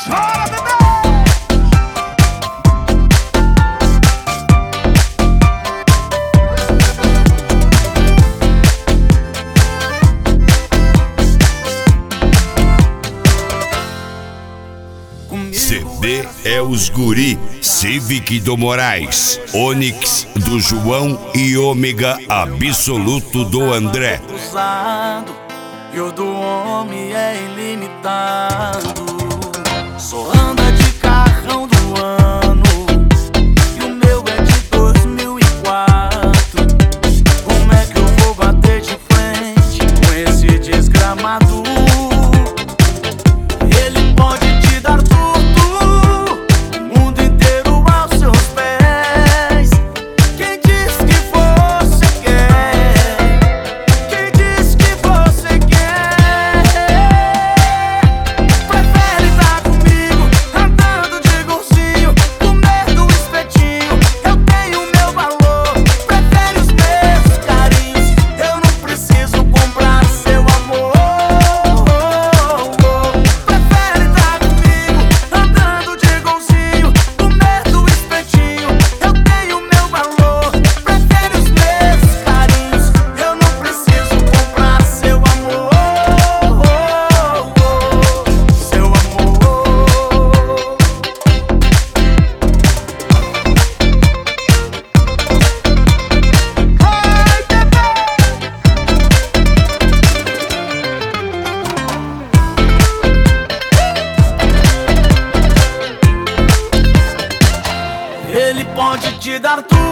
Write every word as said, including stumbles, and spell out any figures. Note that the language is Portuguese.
Chora, bebê! C D é os guri, Civic do Moraes, Onix do João e Ômega Absoluto do André. E o do homem é ilimitado. Só anda de carrão do ano e o meu é de dois mil e quatro. Como é que eu vou bater de frente com esse desgramado? Ele pode te dar tudo, o mundo inteiro aos seus pés. Quem diz que você quer? Quem diz que você quer? Prefere estar comigo, andando de golzinho, comer do espetinho. Eu tenho meu valor. Prefere os meus carinhos, eu não preciso comprar seu amor. Prefere estar comigo, andando de golzinho, comer do espetinho. Eu tenho meu valor. Prefere os meus carinhos, eu não preciso comprar seu amor. Seu amor. Ele pode te dar tudo,